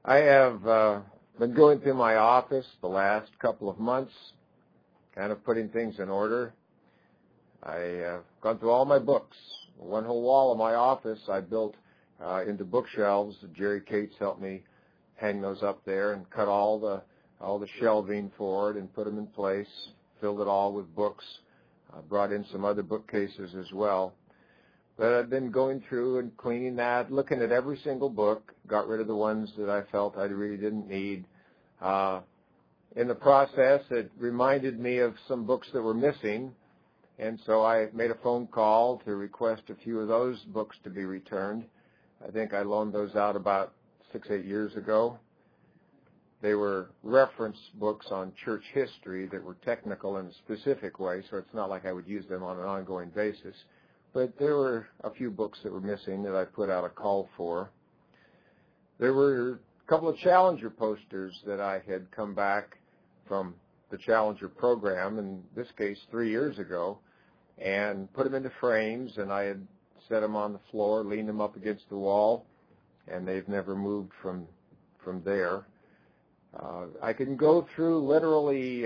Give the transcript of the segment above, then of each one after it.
I have been going through my office the last couple of months, kind of putting things in order. I've gone through all my books. One whole wall of my office I built into bookshelves. Jerry Cates helped me hang those up there and cut all the shelving for it and put them in place, filled it all with books, brought in some other bookcases as well. But I've been going through and cleaning that, looking at every single book, got rid of the ones that I felt I really didn't need. In the process, it reminded me of some books that were missing, and so I made a phone call to request a few of those books to be returned. I think I loaned those out about 6-8 years ago. They were reference books on church history that were technical in a specific way, so it's not like I would use them on an ongoing basis. But there were a few books that were missing that I put out a call for. There were a couple of Challenger posters that I had come back from the Challenger program, in this case 3 years ago, and put them into frames, and I had set them on the floor, leaned them up against the wall, and they've never moved from there. I can go through literally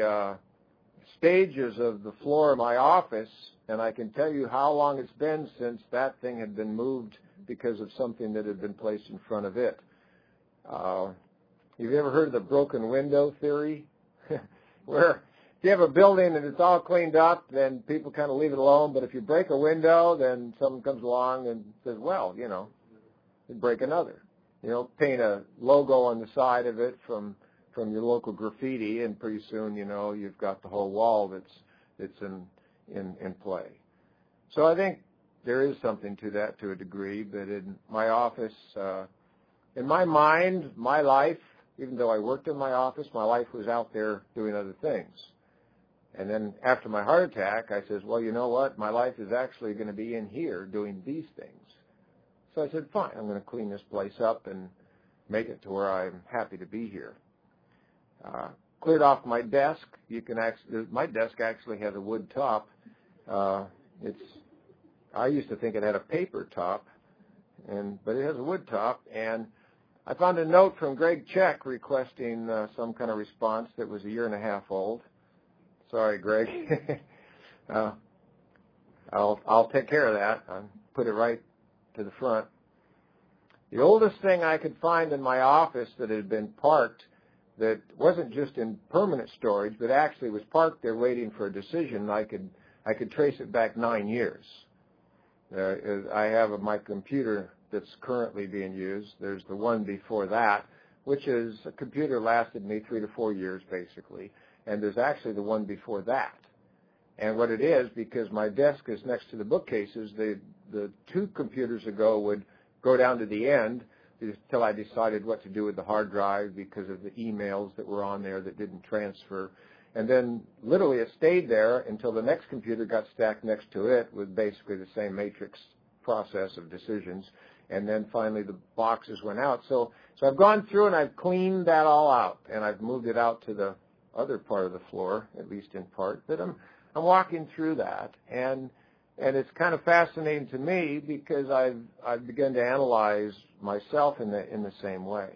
stages of the floor of my office, and I can tell you how long it's been since that thing had been moved because of something that had been placed in front of it. Have you ever heard of the broken window theory? Where if you have a building and it's all cleaned up, then people kind of leave it alone, but if you break a window, then someone comes along and says, well, you break another. Paint a logo on the side of it from your local graffiti, and pretty soon, you've got the whole wall that's in play. So I think there is something to that to a degree, but in my office, in my mind, my life, even though I worked in my office, my life was out there doing other things. And then after my heart attack, I says, well, you know what? My life is actually going to be in here doing these things. So I said, fine, I'm going to clean this place up and make it to where I'm happy to be here. Cleared off my desk. My desk actually has a wood top. I used to think it had a paper top, but it has a wood top. And I found a note from Greg Check requesting some kind of response that was 1.5 years old. Sorry, Greg. I'll take care of that. I'll put it right to the front. The oldest thing I could find in my office that had been parked, that wasn't just in permanent storage, but actually was parked there waiting for a decision, I could trace it back 9 years. I have my computer that's currently being used. There's the one before that, which is a computer lasted me 3 to 4 years, basically. And there's actually the one before that. And what it is, because my desk is next to the bookcases, the 2 computers ago would go down to the end until I decided what to do with the hard drive because of the emails that were on there that didn't transfer. And then literally it stayed there until the next computer got stacked next to it with basically the same matrix process of decisions. And then finally the boxes went out. So I've gone through and I've cleaned that all out, and I've moved it out to the other part of the floor, at least in part. But I'm walking through that, and it's kind of fascinating to me because I've begun to analyze myself in the same way.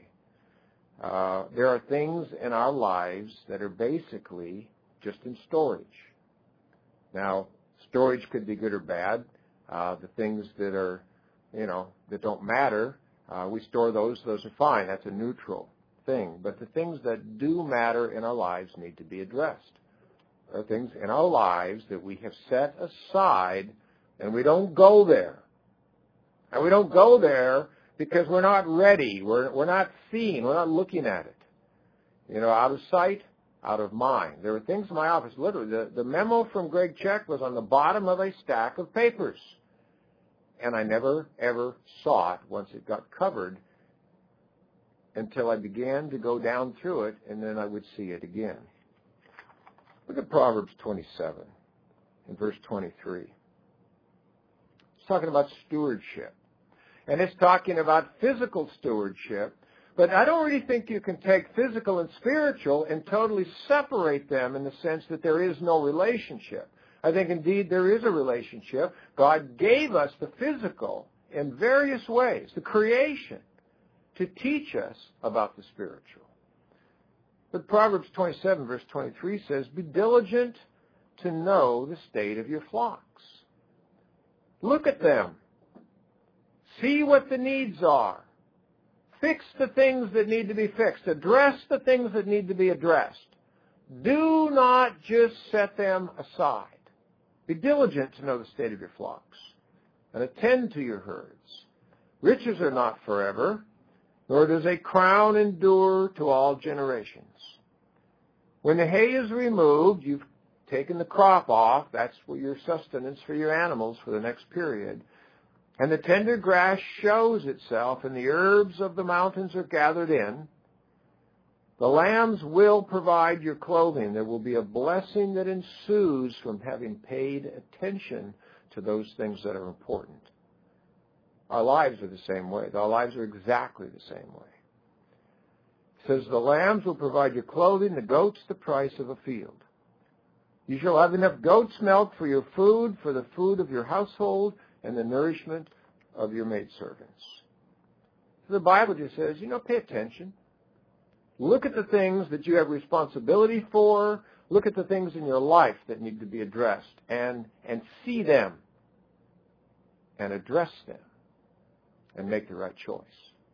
There are things in our lives that are basically just in storage. Now, storage could be good or bad. The things that are, that don't matter, we store those. Those are fine. That's a neutral thing. But the things that do matter in our lives need to be addressed. There are things in our lives that we have set aside, and we don't go there. And we don't go there because we're not ready. We're not seeing. We're not looking at it. Out of sight, out of mind. There were things in my office, literally. The memo from Greg Check was on the bottom of a stack of papers. And I never, ever saw it once it got covered until I began to go down through it, and then I would see it again. Look at Proverbs 27 in verse 23. It's talking about stewardship. And it's talking about physical stewardship, but I don't really think you can take physical and spiritual and totally separate them in the sense that there is no relationship. I think indeed there is a relationship. God gave us the physical in various ways, the creation, to teach us about the spiritual. But Proverbs 27, verse 23 says, be diligent to know the state of your flocks. Look at them. See what the needs are. Fix the things that need to be fixed. Address the things that need to be addressed. Do not just set them aside. Be diligent to know the state of your flocks, and attend to your herds. Riches are not forever, nor does a crown endure to all generations. When the hay is removed, you've taken the crop off. That's for your sustenance for your animals for the next period. And the tender grass shows itself, and the herbs of the mountains are gathered in. The lambs will provide your clothing. There will be a blessing that ensues from having paid attention to those things that are important. Our lives are the same way. Our lives are exactly the same way. It says, the lambs will provide your clothing, the goats the price of a field. You shall have enough goat's milk for your food, for the food of your household, and the nourishment of your maidservants. So the Bible just says, pay attention. Look at the things that you have responsibility for. Look at the things in your life that need to be addressed, and see them and address them and make the right choice.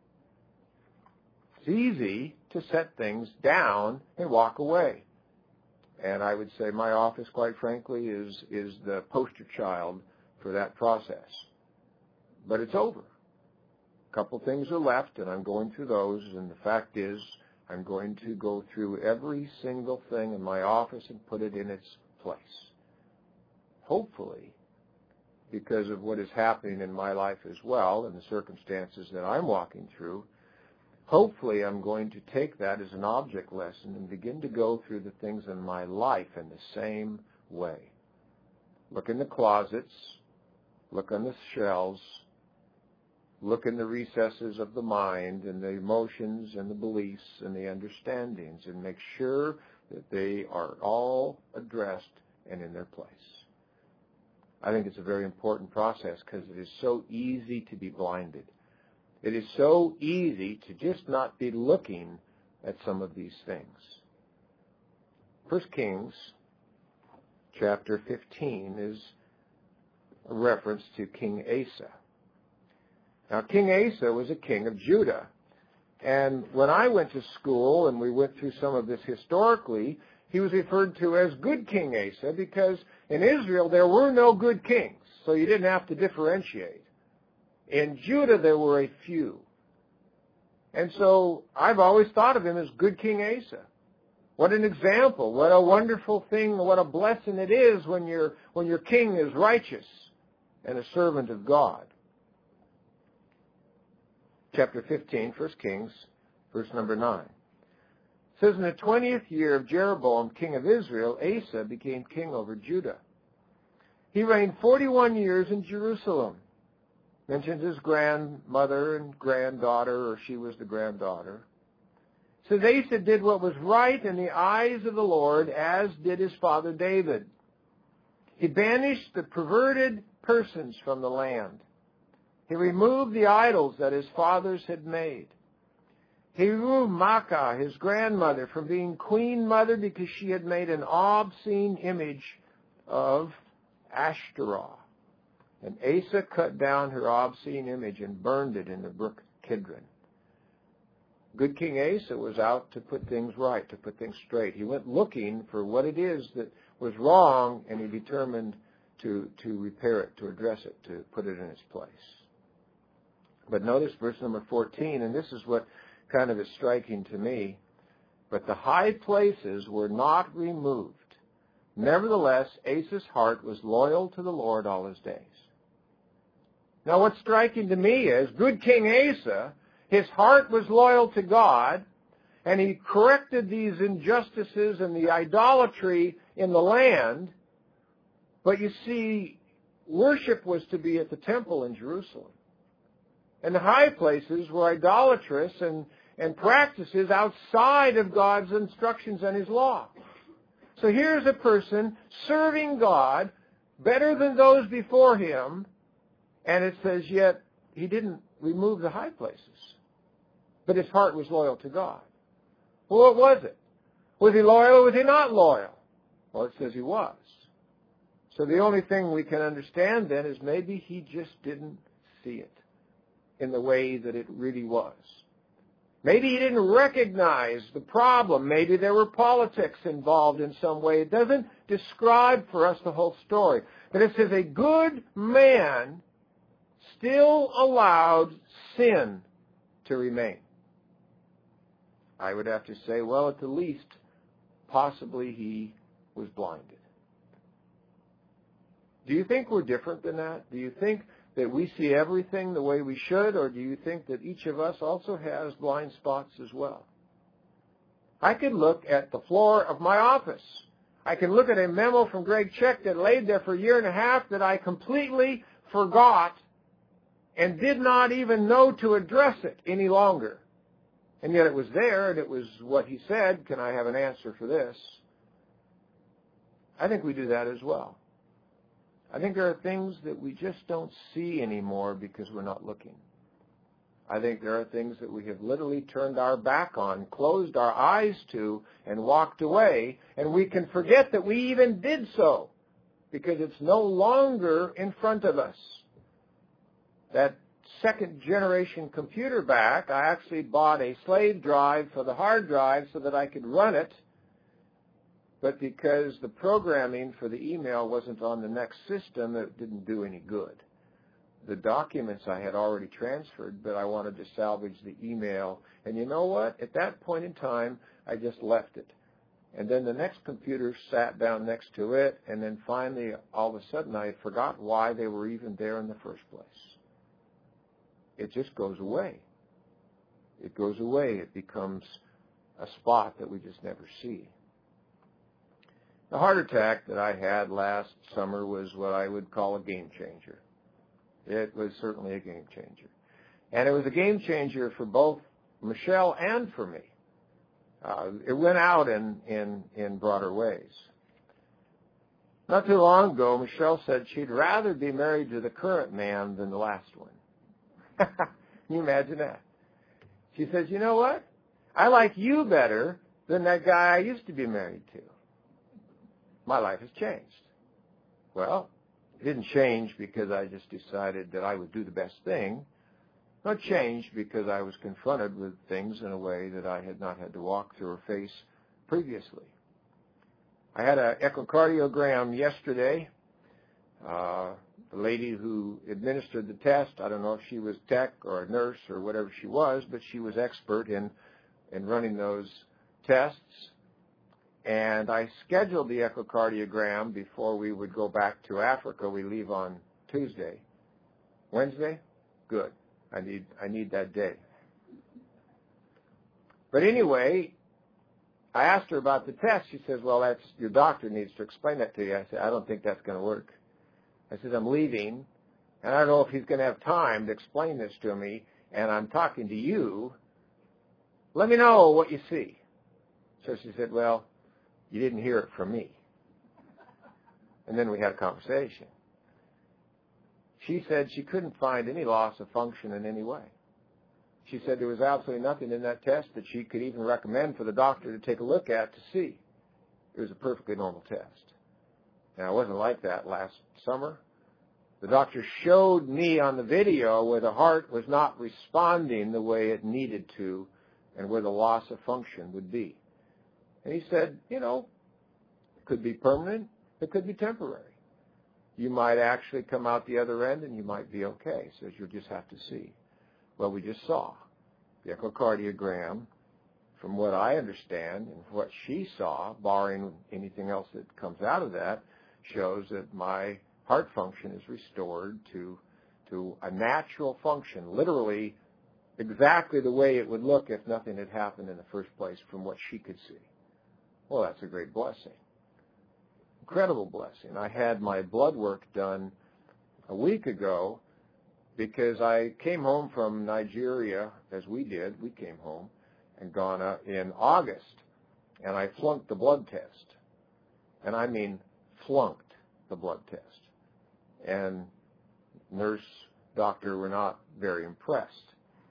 It's easy to set things down and walk away. And I would say my office, quite frankly, is the poster child for that process. But it's over. A couple things are left, and I'm going through those, and the fact is I'm going to go through every single thing in my office and put it in its place. Hopefully, because of what is happening in my life as well and the circumstances that I'm walking through, hopefully I'm going to take that as an object lesson and begin to go through the things in my life in the same way. Look in the closets, look on the shelves, look in the recesses of the mind and the emotions and the beliefs and the understandings, and make sure that they are all addressed and in their place. I think it's a very important process because it is so easy to be blinded. It is so easy to just not be looking at some of these things. 1 Kings chapter 15 is a reference to King Asa. Now, King Asa was a king of Judah. And when I went to school and we went through some of this historically, he was referred to as good King Asa because in Israel there were no good kings, so you didn't have to differentiate. In Judah there were a few. And so I've always thought of him as good King Asa. What an example, what a wonderful thing, what a blessing it is when your king is righteous and a servant of God. Chapter 15, 1 Kings, verse number 9. It says, in the 20th year of Jeroboam, king of Israel, Asa became king over Judah. He reigned 41 years in Jerusalem. Mentions his grandmother and granddaughter, or she was the granddaughter. It says, Asa did what was right in the eyes of the Lord, as did his father David. He banished the perverted persons from the land. He removed the idols that his fathers had made. He removed Maacah, his grandmother, from being queen mother because she had made an obscene image of Ashtaroth. And Asa cut down her obscene image and burned it in the brook Kidron. Good King Asa was out to put things right, to put things straight. He went looking for what it is that was wrong, and he determined to repair it, to address it, to put it in its place. But notice verse number 14, and this is what kind of is striking to me. But the high places were not removed. Nevertheless, Asa's heart was loyal to the Lord all his days. Now what's striking to me is, good King Asa, his heart was loyal to God, and he corrected these injustices and the idolatry in the land. But you see, worship was to be at the temple in Jerusalem. And the high places were idolatrous and practices outside of God's instructions and his law. So here's a person serving God better than those before him, and it says, yet he didn't remove the high places. but his heart was loyal to God. Well, what was it? Was he loyal or was he not loyal? Well, it says he was. So the only thing we can understand then is maybe he just didn't see it in the way that it really was. Maybe he didn't recognize the problem. Maybe there were politics involved in some way. It doesn't describe for us the whole story. But it says a good man still allowed sin to remain. I would have to say, well, at the least, possibly he was blinded. Do you think we're different than that? Do you think that we see everything the way we should, or do you think that each of us also has blind spots as well? I could look at the floor of my office. I can look at a memo from Greg Check that laid there for a year and a half that I completely forgot and did not even know to address it any longer. And yet it was there, and it was what he said, can I have an answer for this? I think we do that as well. I think there are things that we just don't see anymore because we're not looking. I think there are things that we have literally turned our back on, closed our eyes to, and walked away, and we can forget that we even did so because it's no longer in front of us. That second-generation computer back, I actually bought a slave drive for the hard drive so that I could run it, but because the programming for the email wasn't on the next system, it didn't do any good. The documents I had already transferred, but I wanted to salvage the email. And you know what? At that point in time, I just left it. And then the next computer sat down next to it, and then finally, all of a sudden, I had forgotten why they were even there in the first place. It just goes away. It goes away. It becomes a spot that we just never see. The heart attack that I had last summer was what I would call a game changer. It was certainly a game changer. And it was a game changer for both Michelle and for me. It went out in broader ways. Not too long ago, Michelle said she'd rather be married to the current man than the last one. Can you imagine that? She says, you know what? I like you better than that guy I used to be married to. My life has changed. Well, it didn't change because I just decided that I would do the best thing. It changed because I was confronted with things in a way that I had not had to walk through or face previously. I had an echocardiogram yesterday. The lady who administered the test, I don't know if she was tech or a nurse or whatever she was, but she was expert in running those tests. And I scheduled the echocardiogram before we would go back to Africa. We leave on Tuesday. Wednesday? Good. I need that day. But anyway, I asked her about the test. She says, well, that's your doctor needs to explain that to you. I said, I don't think that's going to work. I said, I'm leaving, and I don't know if he's going to have time to explain this to me, and I'm talking to you. Let me know what you see. So she said, well, you didn't hear it from me. And then we had a conversation. She said she couldn't find any loss of function in any way. She said there was absolutely nothing in that test that she could even recommend for the doctor to take a look at to see. It was a perfectly normal test. Now, it wasn't like that last summer. The doctor showed me on the video where the heart was not responding the way it needed to and where the loss of function would be. And he said, you know, it could be permanent, it could be temporary. You might actually come out the other end and you might be okay. He says, you'll just have to see. Well, we just saw the echocardiogram. From what I understand and what she saw, barring anything else that comes out of that, shows that my heart function is restored to a natural function, literally exactly the way it would look if nothing had happened in the first place from what she could see. Well, that's a great blessing. Incredible blessing. I had my blood work done a week ago because I came home from Nigeria, as we did. We came home in Ghana in August, and I flunked the blood test. And I mean flunked the blood test. And nurse, doctor were not very impressed.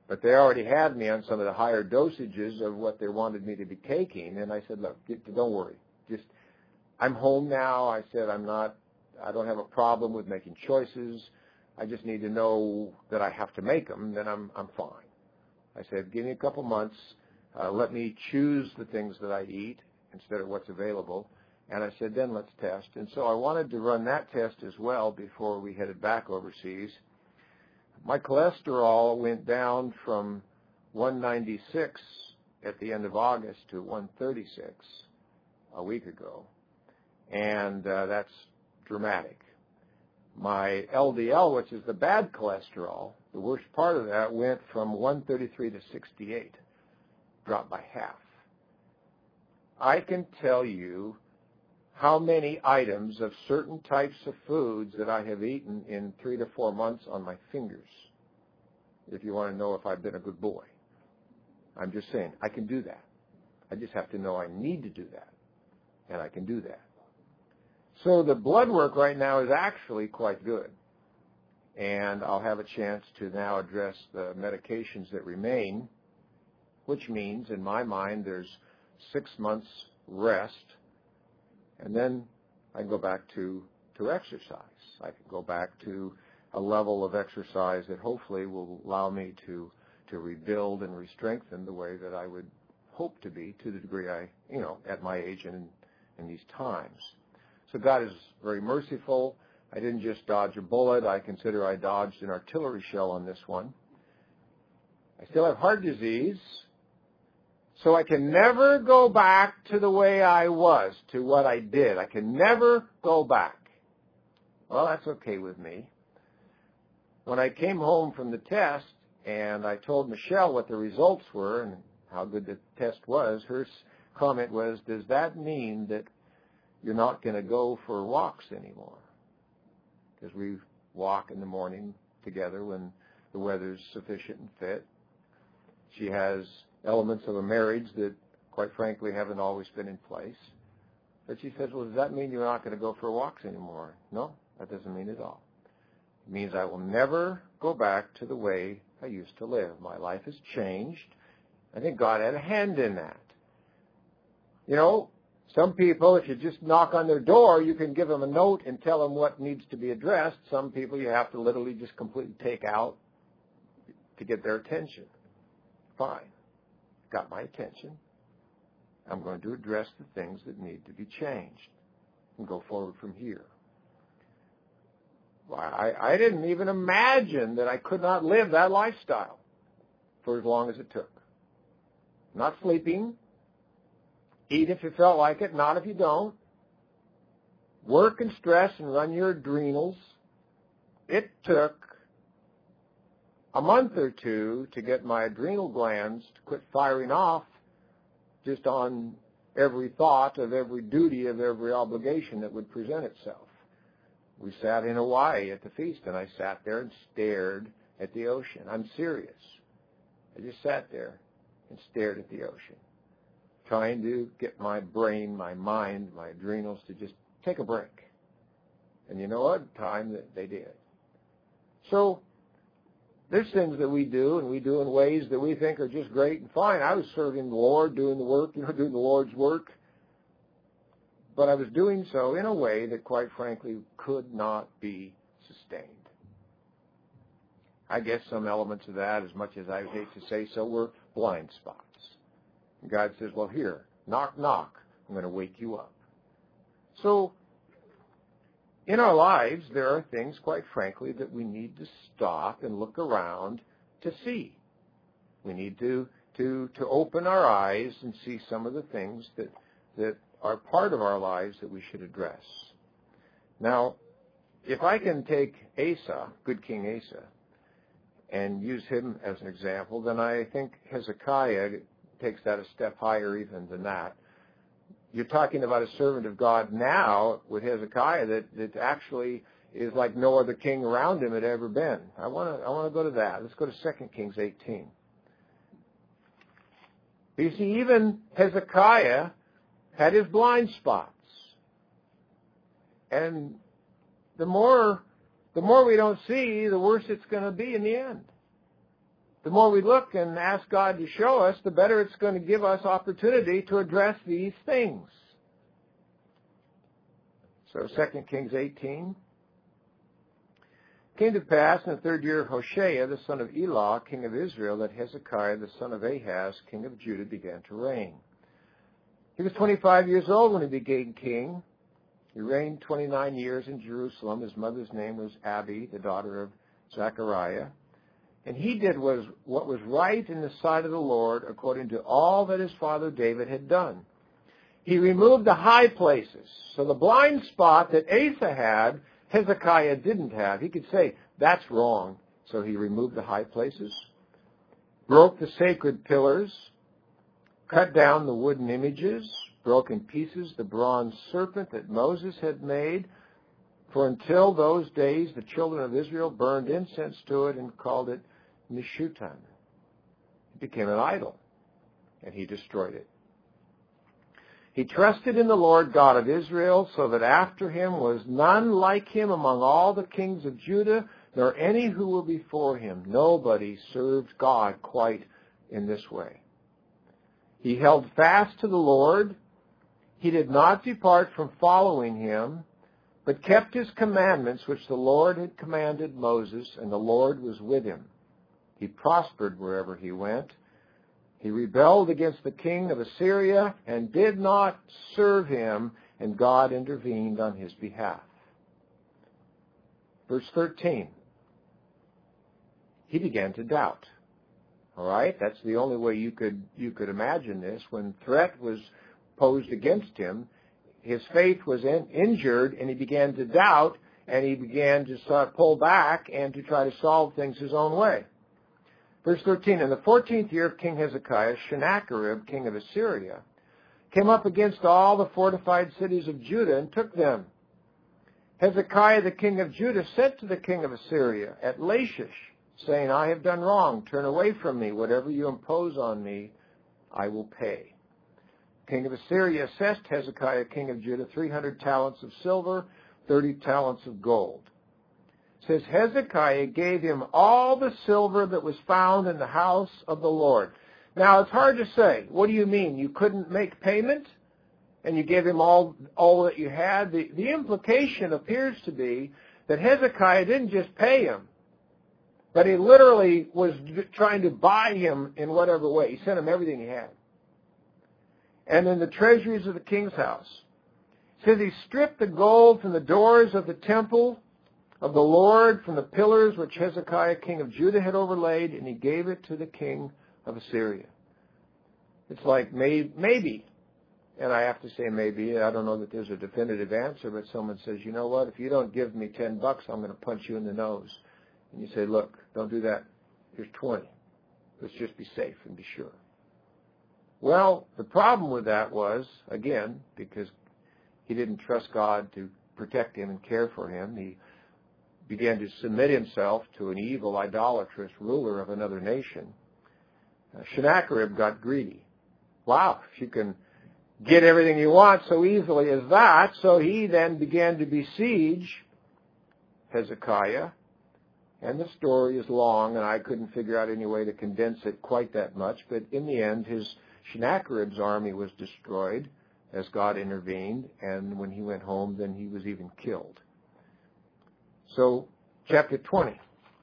But they already had me on some of the higher dosages of what they wanted me to be taking. And I said, look, don't worry. I'm home now. I said, I don't have a problem with making choices. I just need to know that I have to make them. Then I'm fine. I said, give me a couple months. Let me choose the things that I eat instead of what's available. And I said, then let's test. And so I wanted to run that test as well before we headed back overseas. My cholesterol went down from 196 at the end of August to 136 a week ago. And that's dramatic. My LDL, which is the bad cholesterol, the worst part of that, went from 133 to 68, dropped by half. I can tell you how many items of certain types of foods that I have eaten in 3 to 4 months on my fingers, if you want to know if I've been a good boy. I'm just saying, I can do that. I just have to know I need to do that, and I can do that. So the blood work right now is actually quite good, and I'll have a chance to now address the medications that remain, which means, in my mind, there's 6 months rest, and then I can go back to exercise. I can go back to a level of exercise that hopefully will allow me to rebuild and re-strengthen the way that I would hope to be to the degree I, at my age and in these times. So God is very merciful. I didn't just dodge a bullet. I consider I dodged an artillery shell on this one. I still have heart disease, so I can never go back to the way I was, to what I did. I can never go back. Well, that's okay with me. When I came home from the test and I told Michelle what the results were and how good the test was, her comment was, does that mean that you're not going to go for walks anymore? Because we walk in the morning together when the weather's sufficient and fit. She has elements of a marriage that, quite frankly, haven't always been in place. But she says, well, does that mean you're not going to go for walks anymore? No, that doesn't mean at all. It means I will never go back to the way I used to live. My life has changed. I think God had a hand in that. Some people, if you just knock on their door, you can give them a note and tell them what needs to be addressed. Some people you have to literally just completely take out to get their attention. Fine. Got my attention. I'm going to address the things that need to be changed and go forward from here. I didn't even imagine that I could not live that lifestyle for as long as it took. Not sleeping. Eat if you felt like it, not if you don't. Work and stress and run your adrenals. It took a month or two to get my adrenal glands to quit firing off just on every thought of every duty of every obligation that would present itself. We sat in Hawaii at the feast, and I sat there and stared at the ocean. I'm serious. I just sat there and stared at the ocean, trying to get my brain, my mind, my adrenals to just take a break. And you know what? Time that they did. So there's things that we do, and we do in ways that we think are just great and fine. I was serving the Lord, doing the work, doing the Lord's work. But I was doing so in a way that, quite frankly, could not be sustained. I guess some elements of that, as much as I hate to say so, were blind spots. And God says, well, here, knock, knock. I'm going to wake you up. So in our lives, there are things, quite frankly, that we need to stop and look around to see. We need to open our eyes and see some of the things that are part of our lives that we should address. Now, if I can take Asa, good King Asa, and use him as an example, then I think Hezekiah takes that a step higher even than that. You're talking about a servant of God now with Hezekiah that actually is like no other king around him had ever been. I want to go to that. Let's go to 2 Kings 18. You see, even Hezekiah had his blind spots. And the more we don't see, the worse it's going to be in the end. the more we look and ask God to show us, the better it's going to give us opportunity to address these things. So 2 Kings 18. It came to pass in the 3rd year of Hoshea, the son of Elah, king of Israel, that Hezekiah, the son of Ahaz, king of Judah, began to reign. He was 25 years old when he became king. He reigned 29 years in Jerusalem. His mother's name was Abi, the daughter of Zechariah. And he did what was right in the sight of the Lord, according to all that his father David had done. He removed the high places. So the blind spot that Asa had, Hezekiah didn't have. He could say, that's wrong. So he removed the high places, broke the sacred pillars, cut down the wooden images, broke in pieces the bronze serpent that Moses had made. For until those days the children of Israel burned incense to it and called it Nishutan. It became an idol, and he destroyed it. He trusted in the Lord God of Israel, so that after him was none like him among all the kings of Judah, nor any who were before him. Nobody served God quite in this way. He held fast to the Lord. He did not depart from following him, but kept his commandments which the Lord had commanded Moses, and the Lord was with him. He prospered wherever he went. He rebelled against the king of Assyria and did not serve him, and God intervened on his behalf. Verse 13. He began to doubt. All right? That's the only way you could imagine this. When threat was posed against him, his faith was injured, and he began to doubt, and he began to start pull back and to try to solve things his own way. Verse 13, in the 14th year of King Hezekiah, Sennacherib, king of Assyria, came up against all the fortified cities of Judah and took them. Hezekiah, the king of Judah, sent to the king of Assyria at Lachish, saying, I have done wrong. Turn away from me. Whatever you impose on me, I will pay. King of Assyria assessed Hezekiah, king of Judah, 300 talents of silver, 30 talents of gold. It says Hezekiah gave him all the silver that was found in the house of the Lord. Now, it's hard to say. What do you mean? You couldn't make payment and you gave him all that you had? The implication appears to be that Hezekiah didn't just pay him, but he literally was trying to buy him in whatever way. He sent him everything he had. And in the treasuries of the king's house, it says he stripped the gold from the doors of the temple of the Lord, from the pillars which Hezekiah, king of Judah, had overlaid, and he gave it to the king of Assyria. It's like maybe, and I have to say maybe, I don't know that there's a definitive answer, but someone says, you know what, if you don't give me $10, I'm going to punch you in the nose. And you say, look, don't do that. Here's 20. Let's just be safe and be sure. Well, the problem with that was, again, because he didn't trust God to protect him and care for him, he began to submit himself to an evil, idolatrous ruler of another nation. Sennacherib got greedy. Wow, if you can get everything you want so easily as that. So he then began to besiege Hezekiah. And the story is long, and I couldn't figure out any way to condense it quite that much. But in the end, Sennacherib's army was destroyed as God intervened. And when he went home, then he was even killed. So, chapter 20.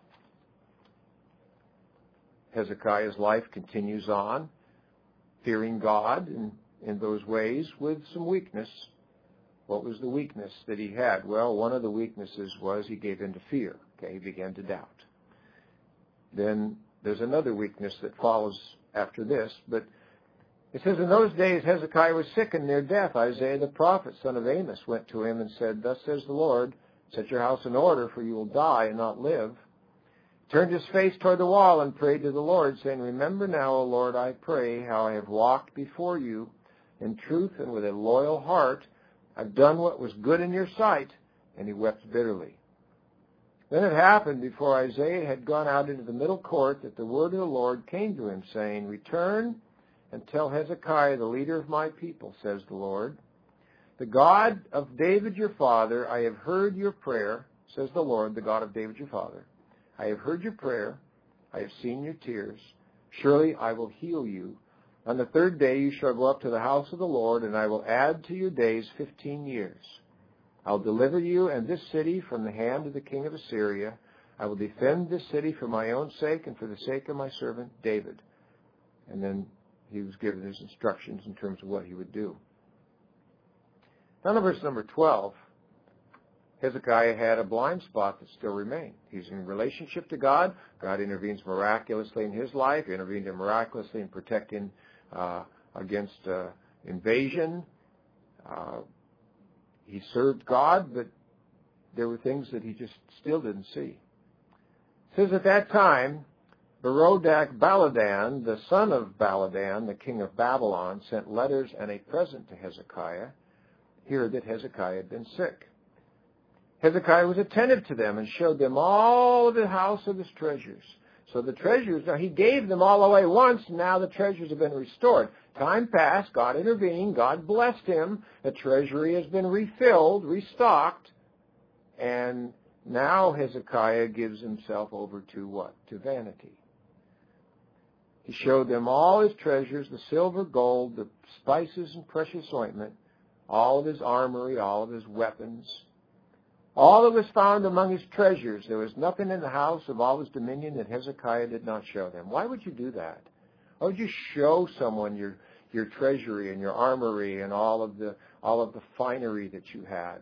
Hezekiah's life continues on, fearing God in those ways with some weakness. What was the weakness that he had? Well, one of the weaknesses was he gave in to fear. Okay, he began to doubt. Then there's another weakness that follows after this, but it says, in those days Hezekiah was sick and near death. Isaiah the prophet, son of Amos, went to him and said, thus says the Lord, set your house in order, for you will die and not live. Turned his face toward the wall and prayed to the Lord, saying, remember now, O Lord, I pray, how I have walked before you in truth and with a loyal heart. I've done what was good in your sight. And he wept bitterly. Then it happened, before Isaiah had gone out into the middle court, that the word of the Lord came to him, saying, return and tell Hezekiah, the leader of my people, says the Lord, the God of David your father, I have heard your prayer, says the Lord, the God of David your father. I have heard your prayer. I have seen your tears. Surely I will heal you. On the third day you shall go up to the house of the Lord, and I will add to your days 15 years. I'll deliver you and this city from the hand of the king of Assyria. I will defend this city for my own sake and for the sake of my servant David. And then he was given his instructions in terms of what he would do. Now in verse number 12, Hezekiah had a blind spot that still remained. He's in relationship to God. God intervenes miraculously in his life, intervened miraculously in protecting against invasion. He served God, but there were things that he just still didn't see. It says at that time, Berodach Baladan, the son of Baladan, the king of Babylon, sent letters and a present to Hezekiah, heard that Hezekiah had been sick. Hezekiah was attentive to them and showed them all of the house of his treasures. So the treasures, now he gave them all away once, and now the treasures have been restored. Time passed, God intervened, God blessed him, the treasury has been refilled, restocked, and now Hezekiah gives himself over to what? To vanity. He showed them all his treasures, the silver, gold, the spices and precious ointment, all of his armory, all of his weapons. All that was found among his treasures, there was nothing in the house of all his dominion that Hezekiah did not show them. Why would you do that? Why would you show someone your treasury and your armory and all of the finery that you had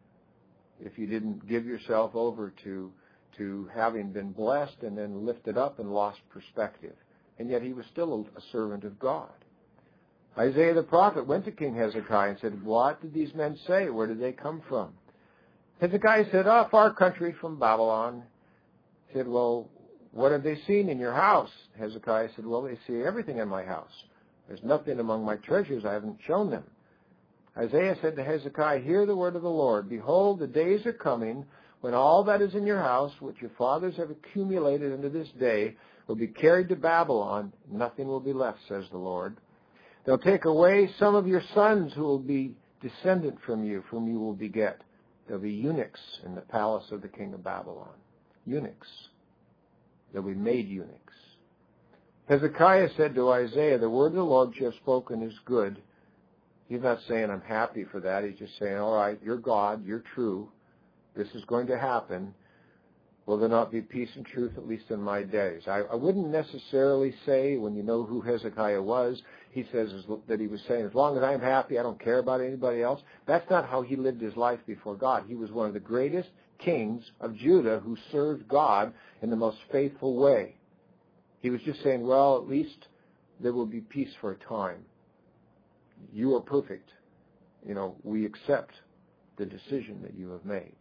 if you didn't give yourself over to having been blessed and then lifted up and lost perspective? And yet he was still a servant of God. Isaiah the prophet went to King Hezekiah and said, "What did these men say? Where did they come from?" Hezekiah said, "Far country from Babylon." He said, "Well, what have they seen in your house?" Hezekiah said, "Well, they see everything in my house. There's nothing among my treasures I haven't shown them." Isaiah said to Hezekiah, "Hear the word of the Lord. Behold, the days are coming when all that is in your house, which your fathers have accumulated unto this day, will be carried to Babylon. Nothing will be left, says the Lord. They'll take away some of your sons who will be descendant from you, whom you will beget. There'll be eunuchs in the palace of the king of Babylon." Eunuchs. They'll be made eunuchs. Hezekiah said to Isaiah, "The word of the Lord you have spoken is good." He's not saying, "I'm happy for that." He's just saying, "All right, you're God, you're true. This is going to happen. Will there not be peace and truth, at least in my days?" I wouldn't necessarily say, when you know who Hezekiah was, he says that he was saying, as long as I'm happy, I don't care about anybody else. That's not how he lived his life before God. He was one of the greatest kings of Judah who served God in the most faithful way. He was just saying, well, at least there will be peace for a time. You are perfect. We accept the decision that you have made.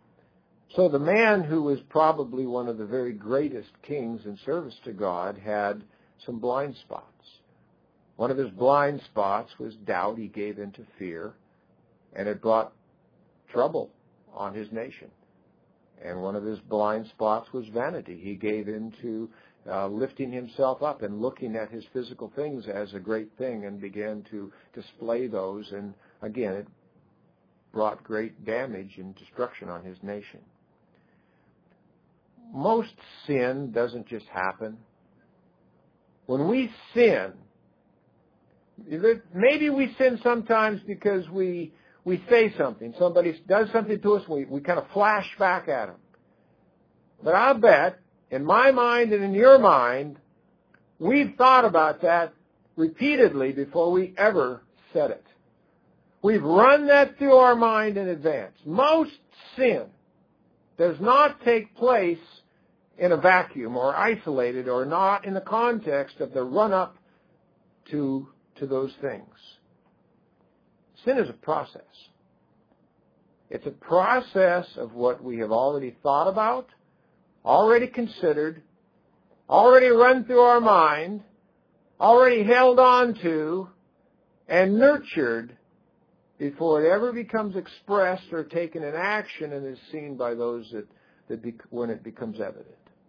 So the man who was probably one of the very greatest kings in service to God had some blind spots. One of his blind spots was doubt. He gave in to fear, and it brought trouble on his nation. And one of his blind spots was vanity. He gave in to lifting himself up and looking at his physical things as a great thing and began to display those. And again, it brought great damage and destruction on his nation. Most sin doesn't just happen. When we sin, maybe we sin sometimes because we say something. Somebody does something to us, we kind of flash back at them. But I'll bet, in my mind and in your mind, we've thought about that repeatedly before we ever said it. We've run that through our mind in advance. Most sin does not take place in a vacuum or isolated or not in the context of the run-up to those things. Sin is a process. It's a process of what we have already thought about, already considered, already run through our mind, already held on to, and nurtured before it ever becomes expressed or taken in action and is seen by those when it becomes evident.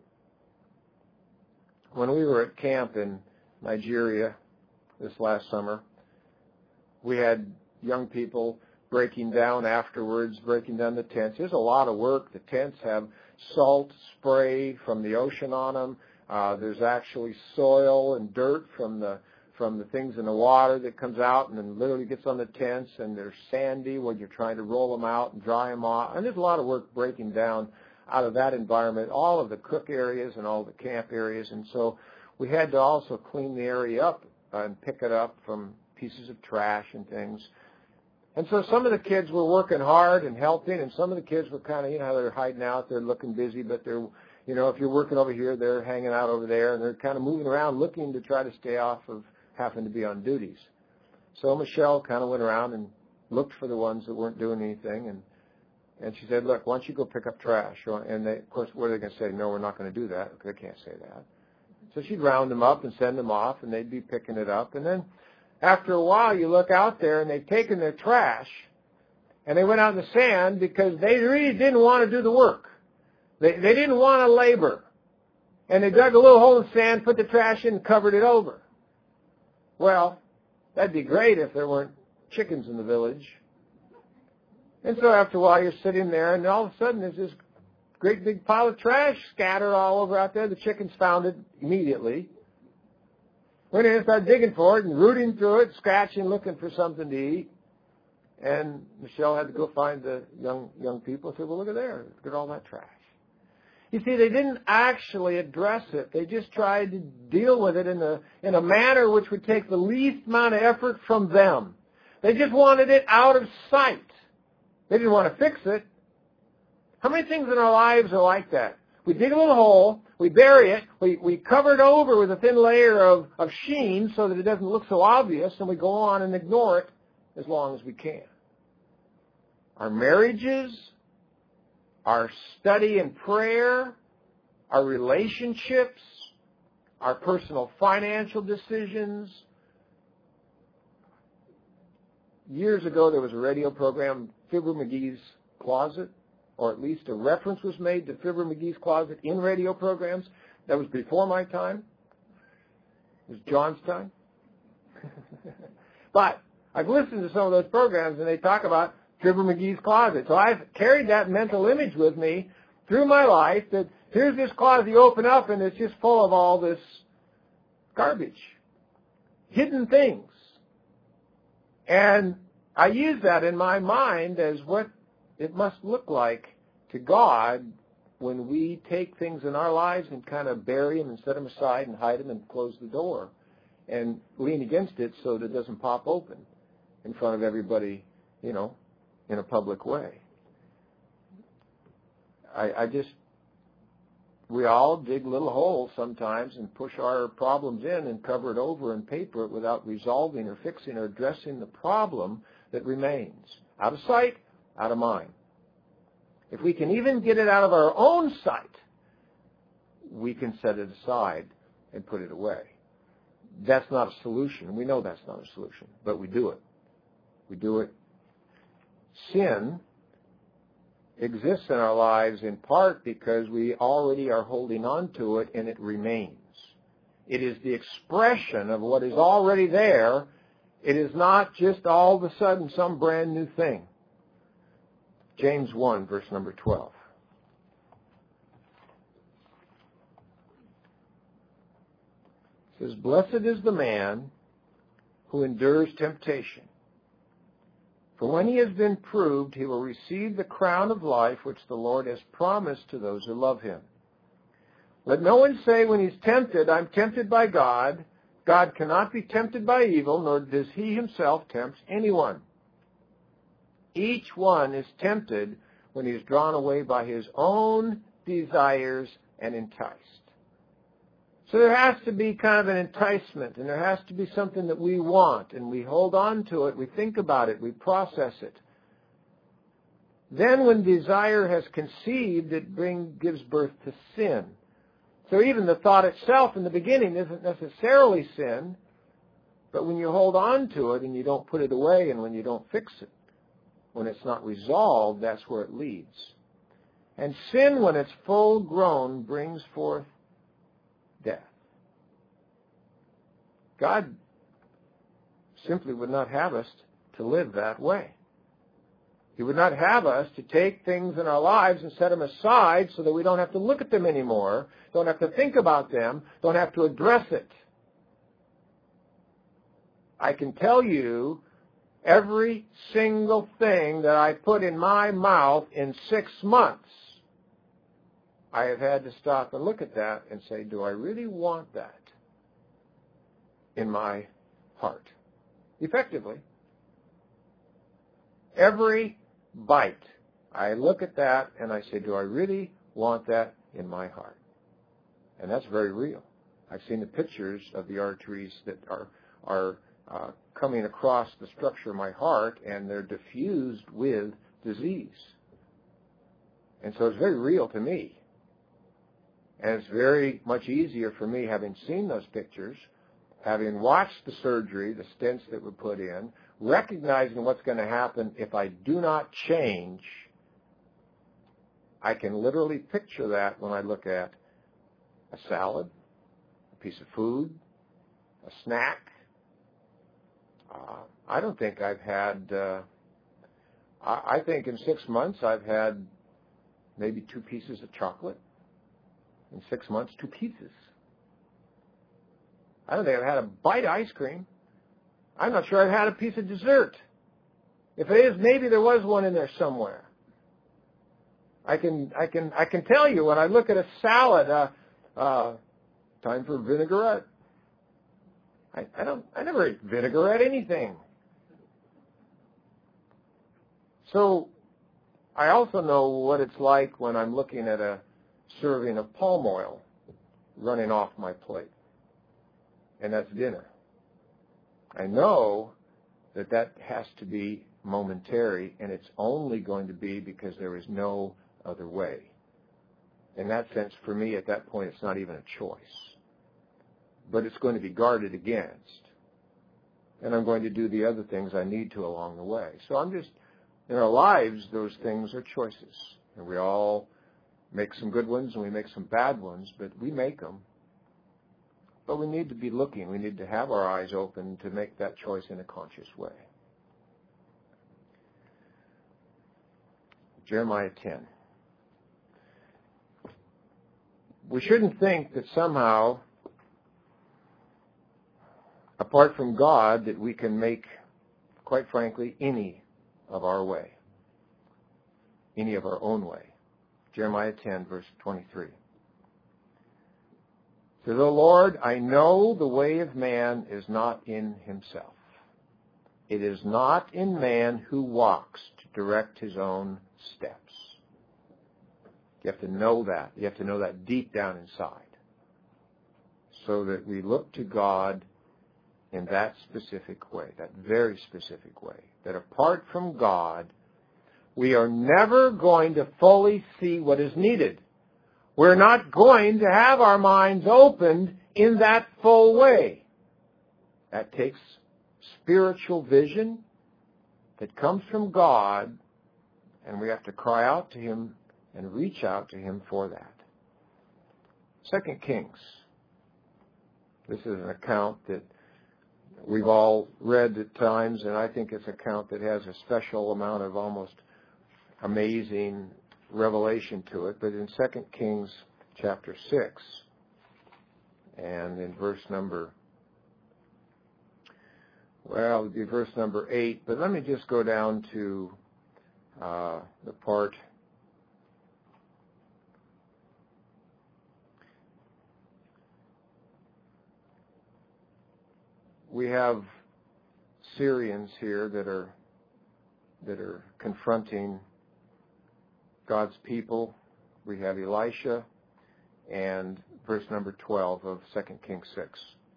When we were at camp in Nigeria this last summer, we had young people breaking down afterwards, breaking down the tents. There's a lot of work. The tents have salt spray from the ocean on them. There's actually soil and dirt from the things in the water that comes out and then literally gets on the tents, and they're sandy when you're trying to roll them out and dry them off. And there's a lot of work breaking down out of that environment, all of the cook areas and all the camp areas. And so we had to also clean the area up and pick it up from pieces of trash and things. And so some of the kids were working hard and helping, and some of the kids were kind of, you know how they're hiding out, they're looking busy, but they're, you know, if you're working over here, they're hanging out over there, and they're kind of moving around looking to try to stay off of having to be on duties. So Michelle kind of went around and looked for the ones that weren't doing anything, and she said, look, why don't you go pick up trash? And they, of course, what are they going to say? No, we're not going to do that. They can't say that. So she'd round them up and send them off, and they'd be picking it up. And then after a while, you look out there, and they've taken their trash, and they went out in the sand because they really didn't want to do the work. They didn't want to labor. And they dug a little hole in the sand, put the trash in, and covered it over. Well, that'd be great if there weren't chickens in the village. And so after a while, you're sitting there, and all of a sudden, there's this great big pile of trash scattered all over out there. The chickens found it immediately. Went in and started digging for it and rooting through it, scratching, looking for something to eat. And Michelle had to go find the young people and said, well, look at there. Look at all that trash. You see, they didn't actually address it. They just tried to deal with it in a manner which would take the least amount of effort from them. They just wanted it out of sight. They didn't want to fix it. How many things in our lives are like that? We dig a little hole, we bury it, we cover it over with a thin layer of sheen so that it doesn't look so obvious, and we go on and ignore it as long as we can. Our marriages, our study and prayer, our relationships, our personal financial decisions. Years ago, there was a radio program, Fibber McGee's Closet, or at least a reference was made to Fibber McGee's Closet in radio programs. That was before my time. It was John's time. But I've listened to some of those programs, and they talk about Fibber McGee's Closet. So I've carried that mental image with me through my life that here's this closet you open up, and it's just full of all this garbage, hidden things. And I use that in my mind as what it must look like to God when we take things in our lives and kind of bury them and set them aside and hide them and close the door and lean against it so that it doesn't pop open in front of everybody, you know, in a public way. We all dig little holes sometimes and push our problems in and cover it over and paper it without resolving or fixing or addressing the problem that remains. Out of sight, out of mind. If we can even get it out of our own sight, we can set it aside and put it away. That's not a solution. We know that's not a solution, but we do it. We do it. Sin exists in our lives in part because we already are holding on to it and it remains. It is the expression of what is already there. It is not just all of a sudden some brand new thing. James 1, verse number 12. It says, blessed is the man who endures temptation. For when he has been proved, he will receive the crown of life which the Lord has promised to those who love him. Let no one say when he's tempted, I'm tempted by God. God cannot be tempted by evil, nor does he himself tempt anyone. Each one is tempted when he is drawn away by his own desires and enticed. So there has to be kind of an enticement, and there has to be something that we want, and we hold on to it, we think about it, we process it. Then when desire has conceived, it gives birth to sin. So even the thought itself in the beginning isn't necessarily sin, but when you hold on to it and you don't put it away and when you don't fix it, when it's not resolved, that's where it leads. And sin, when it's full grown, brings forth death. God simply would not have us to live that way. He would not have us to take things in our lives and set them aside so that we don't have to look at them anymore, don't have to think about them, don't have to address it. I can tell you every single thing that I put in my mouth in 6 months, I have had to stop and look at that and say, do I really want that in my heart? Effectively. Every bite, I look at that and I say, do I really want that in my heart? And that's very real. I've seen the pictures of the arteries that are coming across the structure of my heart, and they're diffused with disease. And so it's very real to me. And it's very much easier for me, having seen those pictures, having watched the surgery, the stents that were put in, recognizing what's going to happen if I do not change. I can literally picture that when I look at a salad, a piece of food, a snack. I don't think I've had, I think in 6 months I've had maybe 2 pieces of chocolate. In 6 months, 2 pieces. I don't think I've had a bite of ice cream. I'm not sure I've had a piece of dessert. If it is, maybe there was one in there somewhere. I can tell you when I look at a salad, time for vinaigrette. I never ate vinaigrette anything. So I also know what it's like when I'm looking at a serving of palm oil running off my plate. And that's dinner. I know that that has to be momentary, and it's only going to be because there is no other way. In that sense, for me, at that point, it's not even a choice. But it's going to be guarded against. And I'm going to do the other things I need to along the way. So I'm just, in our lives, those things are choices. And we all make some good ones and we make some bad ones, but we make them. But we need to be looking. We need to have our eyes open to make that choice in a conscious way. Jeremiah 10. We shouldn't think that somehow, apart from God, that we can make, quite frankly, any of our way, any of our own way. Jeremiah 10, verse 23. To the Lord, I know the way of man is not in himself. It is not in man who walks to direct his own steps. You have to know that. You have to know that deep down inside. So that we look to God in that specific way, that very specific way. That apart from God, we are never going to fully see what is needed. We're not going to have our minds opened in that full way. That takes spiritual vision that comes from God, and we have to cry out to Him and reach out to Him for that. 2 Kings. This is an account that we've all read at times, and I think it's an account that has a special amount of almost amazing revelation to it. But in 2 Kings chapter 6, and in verse number 8, but let me just go down to the part we have Syrians here that are confronting God's people. We have Elisha and verse number 12 of 2 Kings 6.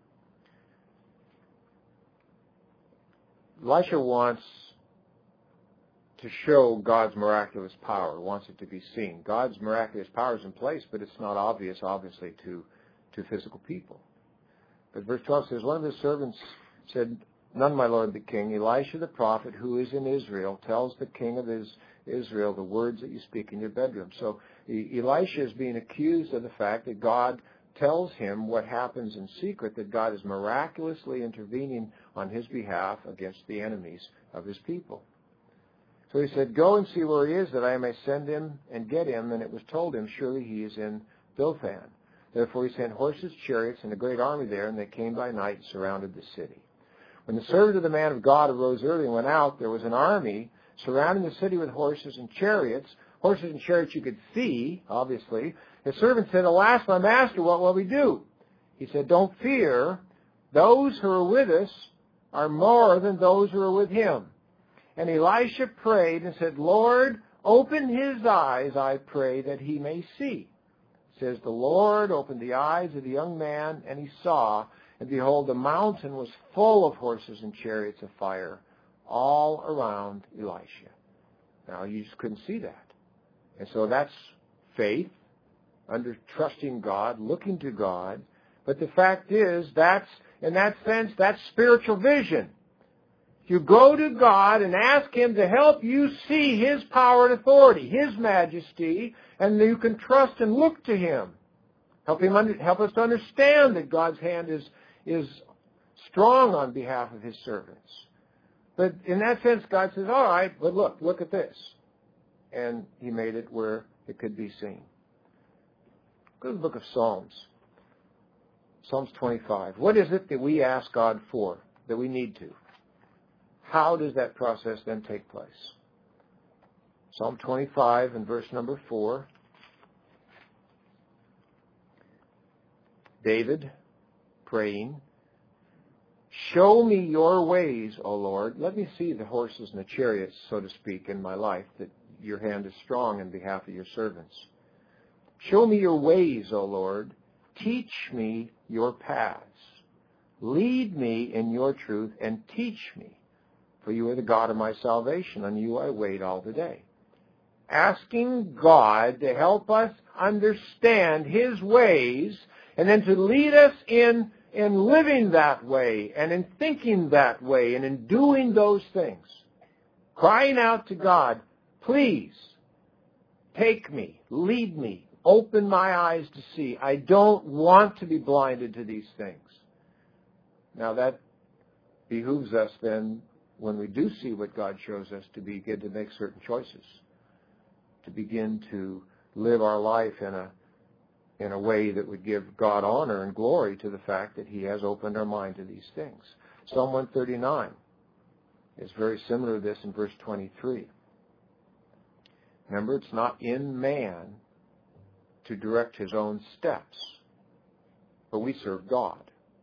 Elisha wants to show God's miraculous power, wants it to be seen. God's miraculous power is in place, but it's not obvious, obviously, to physical people. But verse 12 says, one of his servants said, none, my lord the king. Elisha the prophet, who is in Israel, tells the king of Israel the words that you speak in your bedroom. So Elisha is being accused of the fact that God tells him what happens in secret, that God is miraculously intervening on his behalf against the enemies of his people. So he said, go and see where he is, that I may send him and get him. And it was told him, surely he is in Dothan. Therefore he sent horses, chariots, and a great army there, and they came by night and surrounded the city. When the servant of the man of God arose early and went out, there was an army surrounding the city with horses and chariots. Horses and chariots you could see, obviously. His servant said, alas, my master, what will we do? He said, don't fear. Those who are with us are more than those who are with him. And Elisha prayed and said, Lord, open his eyes, I pray, that he may see. It says, the Lord opened the eyes of the young man, and he saw, and behold, the mountain was full of horses and chariots of fire all around Elisha. Now, you just couldn't see that. And so that's faith, under trusting God, looking to God. But the fact is, that's, in that sense, that's spiritual vision. You go to God and ask him to help you see his power and authority, his majesty, and you can trust and look to him. Help us to understand that God's hand is strong on behalf of his servants. But in that sense, God says, all right, but look at this. And he made it where it could be seen. Go to the book of Psalms. Psalms 25. What is it that we ask God for, that we need to? How does that process then take place? Psalm 25 and verse number 4. David praying, show me your ways, O Lord. Let me see the horses and the chariots, so to speak, in my life, that your hand is strong in behalf of your servants. Show me your ways, O Lord. Teach me your paths. Lead me in your truth and teach me. For you are the God of my salvation. On you I wait all the day. Asking God to help us understand his ways and then to lead us in living that way and in thinking that way and in doing those things. Crying out to God, please take me, lead me, open my eyes to see. I don't want to be blinded to these things. Now that behooves us then, when we do see what God shows us, to begin to make certain choices, to begin to live our life in a way that would give God honor and glory to the fact that he has opened our mind to these things. Psalm 139 is very similar to this in verse 23. Remember, it's not in man to direct his own steps, but we serve God.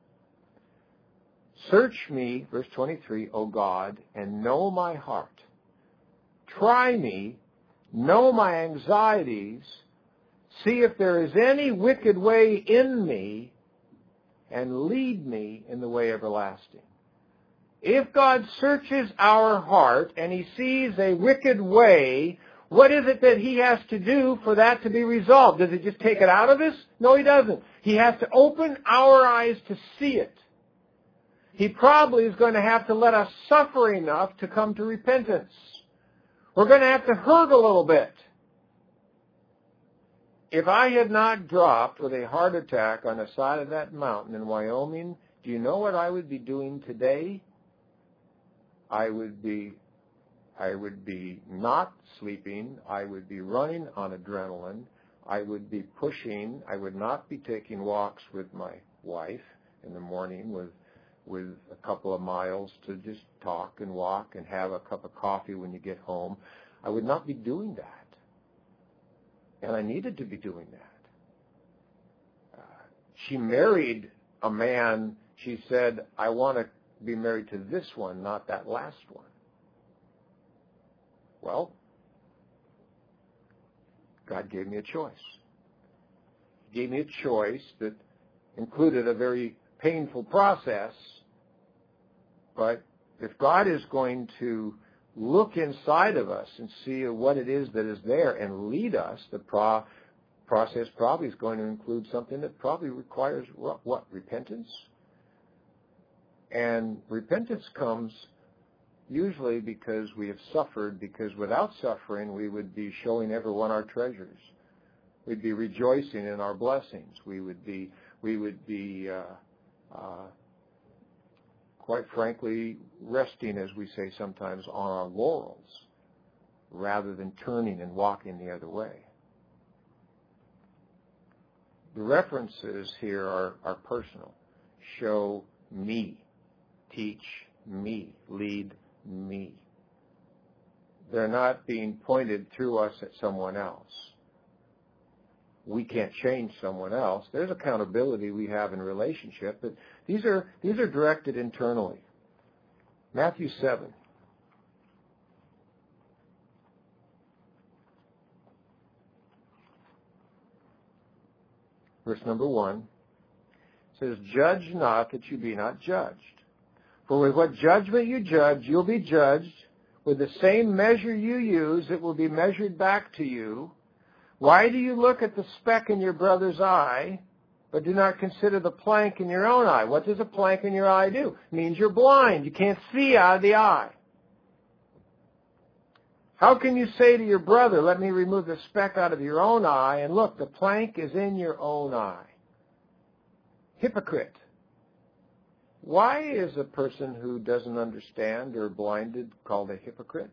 Search me, verse 23, O God, and know my heart. Try me, know my anxieties, see if there is any wicked way in me, and lead me in the way everlasting. If God searches our heart and he sees a wicked way, what is it that he has to do for that to be resolved? Does he just take it out of us? No, he doesn't. He has to open our eyes to see it. He probably is going to have to let us suffer enough to come to repentance. We're going to have to hurt a little bit. If I had not dropped with a heart attack on the side of that mountain in Wyoming, do you know what I would be doing today? I would be not sleeping. I would be running on adrenaline. I would be pushing. I would not be taking walks with my wife in the morning with a couple of miles to just talk and walk and have a cup of coffee when you get home. I would not be doing that. And I needed to be doing that. She married a man. She said, I want to be married to this one, not that last one. Well, God gave me a choice. He gave me a choice that included a very painful process, but if God is going to look inside of us and see what it is that is there and lead us, the process probably is going to include something that probably requires what? Repentance? And repentance comes usually because we have suffered, because without suffering we would be showing everyone our treasures. We'd be rejoicing in our blessings. We would be quite frankly resting, as we say sometimes, on our laurels. rather than turning and walking the other way. The references here are personal. Show me, teach me, lead me. They're not being pointed through us at someone else. We can't change someone else. There's accountability we have in relationship, but these are directed internally. Matthew 7. Verse number 1 says, "Judge not that you be not judged. For with what judgment you judge, you'll be judged. With the same measure you use, it will be measured back to you. Why do you look at the speck in your brother's eye, but do not consider the plank in your own eye?" What does a plank in your eye do? It means you're blind. You can't see out of the eye. How can you say to your brother, "Let me remove the speck out of your own eye," and look, the plank is in your own eye? Hypocrite. Why is a person who doesn't understand or blinded called a hypocrite?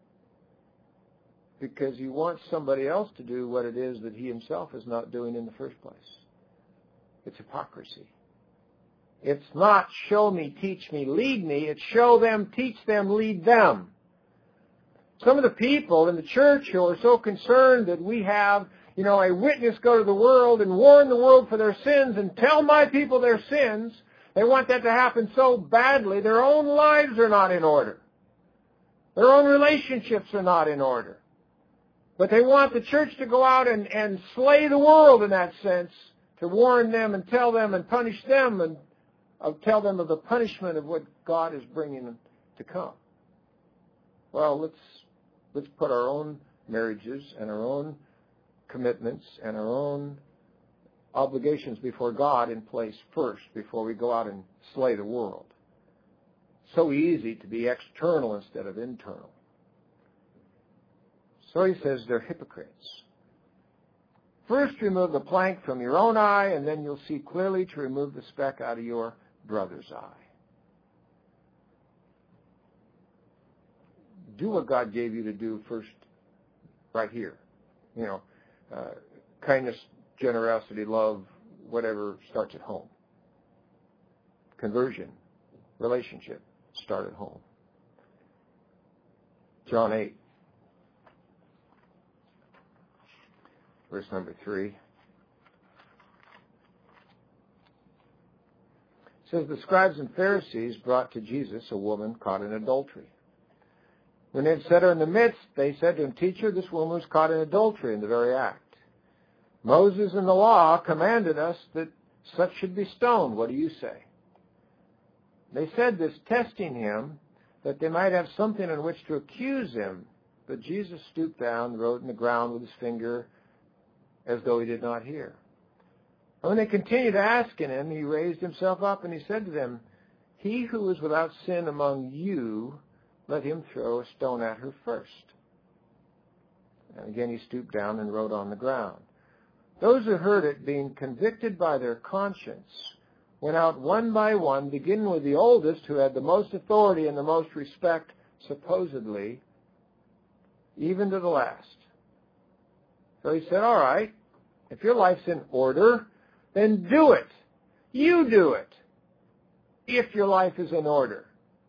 Because he wants somebody else to do what it is that he himself is not doing in the first place. It's hypocrisy. It's not show me, teach me, lead me. It's show them, teach them, lead them. Some of the people in the church who are so concerned that we have, a witness go to the world and warn the world for their sins and tell my people their sins, they want that to happen so badly, their own lives are not in order. Their own relationships are not in order. But they want the church to go out and slay the world in that sense, to warn them and tell them and punish them and tell them of the punishment of what God is bringing to come. Well, let's put our own marriages and our own commitments and our own obligations before God in place first before we go out and slay the world. So easy to be external instead of internal. So he says they're hypocrites. First remove the plank from your own eye, and then you'll see clearly to remove the speck out of your brother's eye. Do what God gave you to do first right here. Kindness, generosity, love, whatever starts at home. Conversion, relationship, start at home. John 8. Verse number 3. It says, "The scribes and Pharisees brought to Jesus a woman caught in adultery. When they had set her in the midst, they said to him, 'Teacher, this woman was caught in adultery in the very act. Moses in the law commanded us that such should be stoned. What do you say?' They said this, testing him, that they might have something on which to accuse him. But Jesus stooped down and wrote in the ground with his finger, as though he did not hear. And when they continued asking him, he raised himself up and he said to them, 'He who is without sin among you, let him throw a stone at her first.' And again he stooped down and wrote on the ground. Those who heard it, being convicted by their conscience, went out one by one, beginning with the oldest, who had the most authority and the most respect, supposedly, even to the last. So he said, 'All right, if your life's in order, then do it. You do it. If your life is in order.'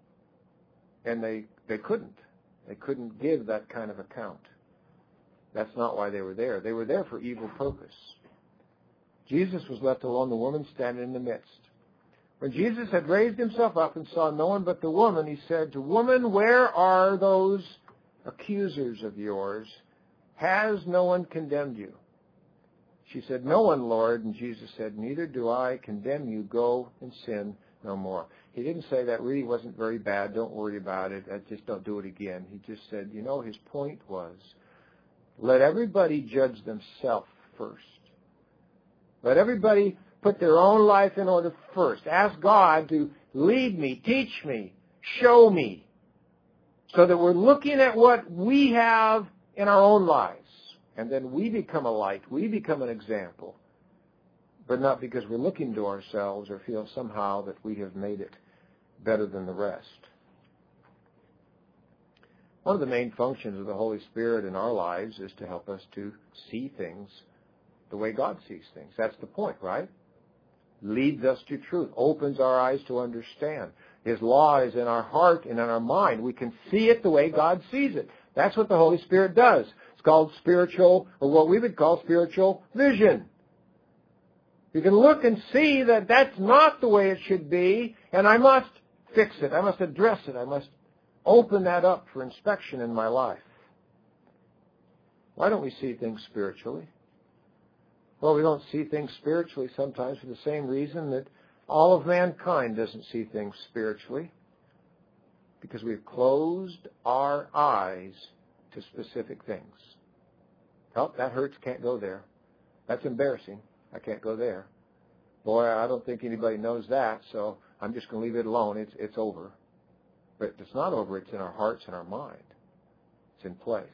And they couldn't. They couldn't give that kind of account. That's not why they were there. They were there for evil purpose. Jesus was left alone, the woman standing in the midst. When Jesus had raised himself up and saw no one but the woman, he said to, 'Woman, where are those accusers of yours? Has no one condemned you?' She said, 'No one, Lord.' And Jesus said, 'Neither do I condemn you. Go and sin no more.'" He didn't say that really wasn't very bad. Don't worry about it. Just don't do it again. He just said, his point was, let everybody judge themselves first. Let everybody put their own life in order first. Ask God to lead me, teach me, show me, so that we're looking at what we have in our own lives. And then we become a light. We become an example. But not because we're looking to ourselves or feel somehow that we have made it better than the rest. One of the main functions of the Holy Spirit in our lives is to help us to see things the way God sees things. That's the point, right? Leads us to truth, opens our eyes to understand. His law is in our heart and in our mind. We can see it the way God sees it. That's what the Holy Spirit does. It's called spiritual, or what we would call spiritual vision. You can look and see that that's not the way it should be, and I must fix it. I must address it. I must open that up for inspection in my life. Why don't we see things spiritually? Well, we don't see things spiritually sometimes for the same reason that all of mankind doesn't see things spiritually. Because we've closed our eyes to specific things. Oh, that hurts, can't go there. That's embarrassing, I can't go there. Boy, I don't think anybody knows that, so I'm just going to leave it alone. It's over. But it's not over, it's in our hearts and our mind. It's in place.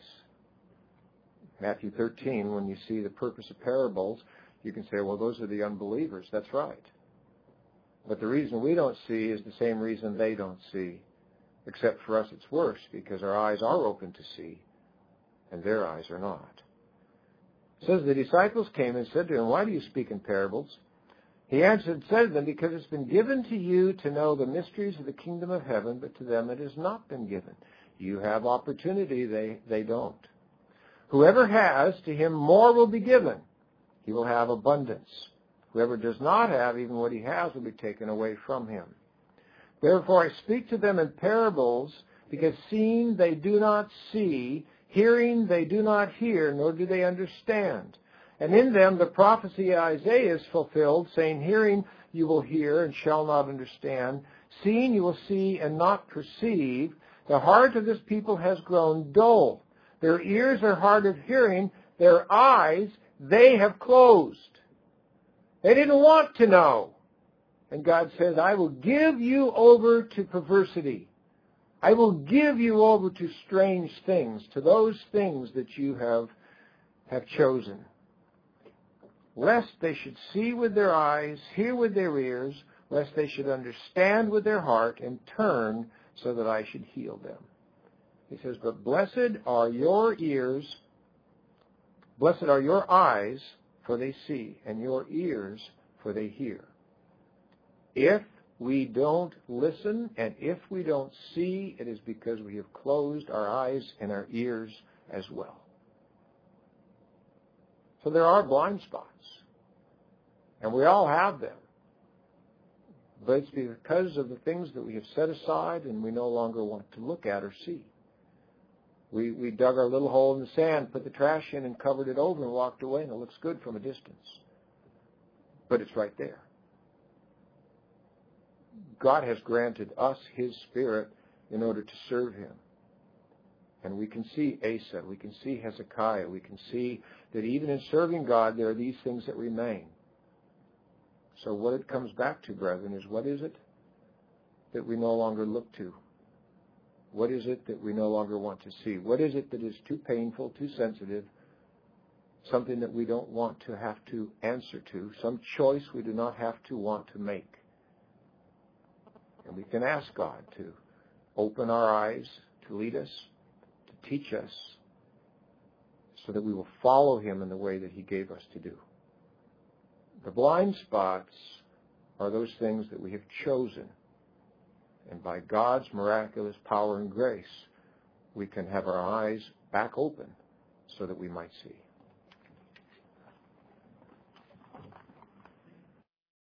Matthew 13, when you see the purpose of parables, you can say, well, those are the unbelievers. That's right. But the reason we don't see is the same reason they don't see. Except for us it's worse, because our eyes are open to see, and their eyes are not. It says the disciples came and said to him, why do you speak in parables? He answered and said to them, because it's been given to you to know the mysteries of the kingdom of heaven, but to them it has not been given. You have opportunity, they don't. Whoever has, to him more will be given. He will have abundance. Whoever does not have, even what he has will be taken away from him. Therefore I speak to them in parables, because seeing they do not see, hearing they do not hear, nor do they understand. And in them the prophecy of Isaiah is fulfilled, saying, hearing you will hear and shall not understand, seeing you will see and not perceive. The heart of this people has grown dull. Their ears are hard of hearing, their eyes they have closed. They didn't want to know. And God says, I will give you over to perversity. I will give you over to strange things, to those things that you have chosen. Lest they should see with their eyes, hear with their ears, lest they should understand with their heart and turn so that I should heal them. He says, but blessed are your ears, blessed are your eyes, for they see, and your ears, for they hear. If we don't listen and if we don't see, it is because we have closed our eyes and our ears as well. So there are blind spots. And we all have them. But it's because of the things that we have set aside and we no longer want to look at or see. We dug our little hole in the sand, put the trash in and covered it over and walked away, and it looks good from a distance. But it's right there. God has granted us His Spirit in order to serve Him. And we can see Asa, we can see Hezekiah, we can see that even in serving God, there are these things that remain. So what it comes back to, brethren, is what is it that we no longer look to? What is it that we no longer want to see? What is it that is too painful, too sensitive, something that we don't want to have to answer to, some choice we do not have to want to make? And we can ask God to open our eyes, to lead us, to teach us, so that we will follow Him in the way that He gave us to do. The blind spots are those things that we have chosen. And by God's miraculous power and grace, we can have our eyes back open so that we might see.